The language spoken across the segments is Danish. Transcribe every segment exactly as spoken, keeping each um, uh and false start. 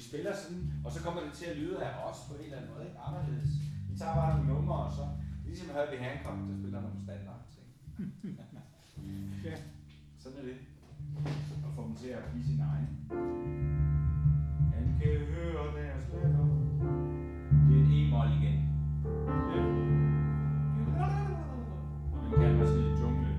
spiller sådan, og så kommer det til at lyde af os på en eller anden måde, ikke? Anderledes. Vi tager bare nogle numre, og så ligesom Herbie Hancock, der spiller nogle standard ting. Ja. Sådan er det. Og får dem til at blive sin egen. Han kan høre deres latter. Det er en e-mol igen. Ja. Og den kan man sådan i jungle.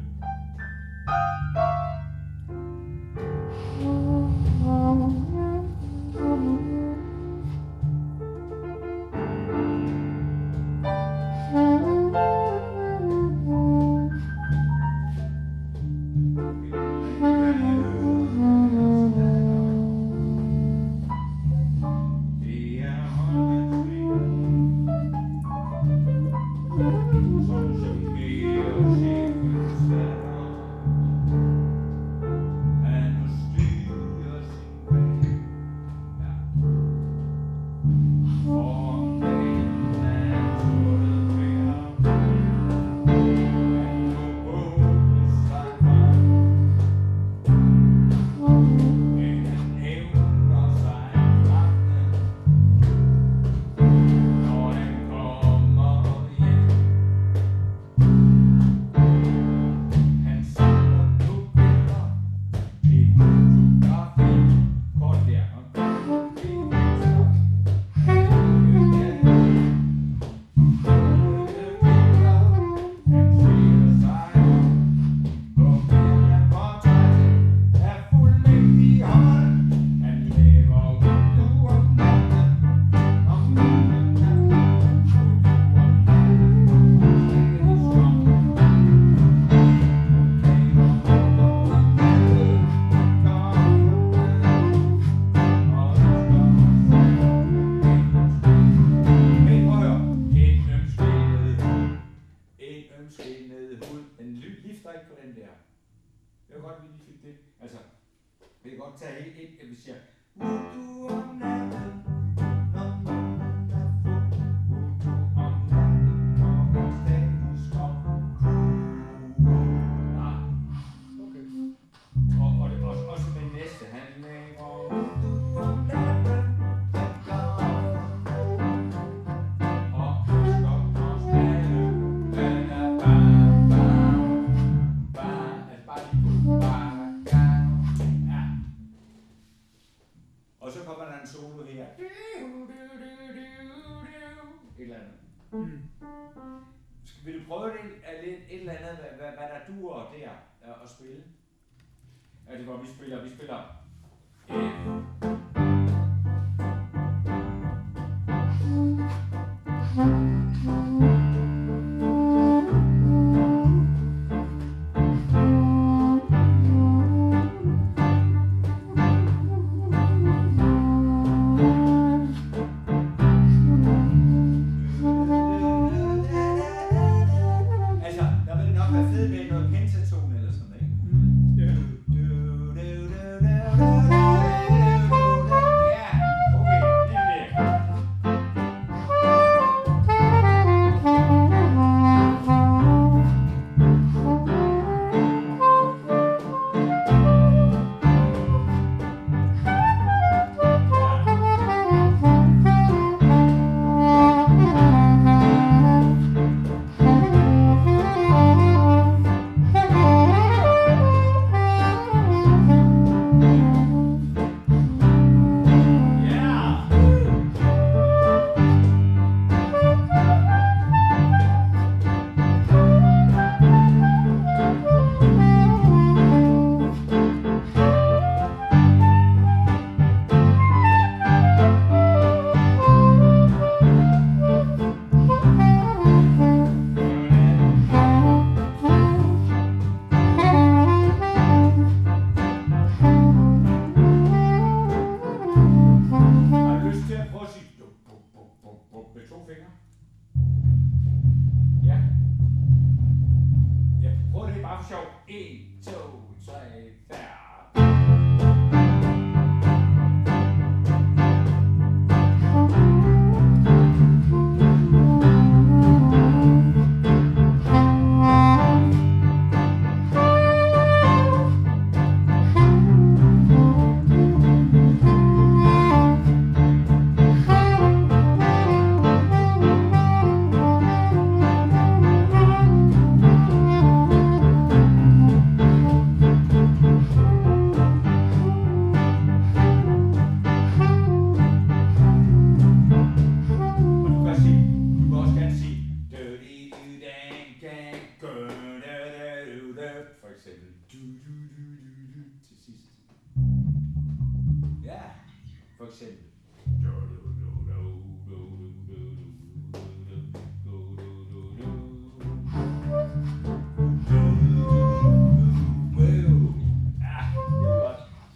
Ja. eksempel.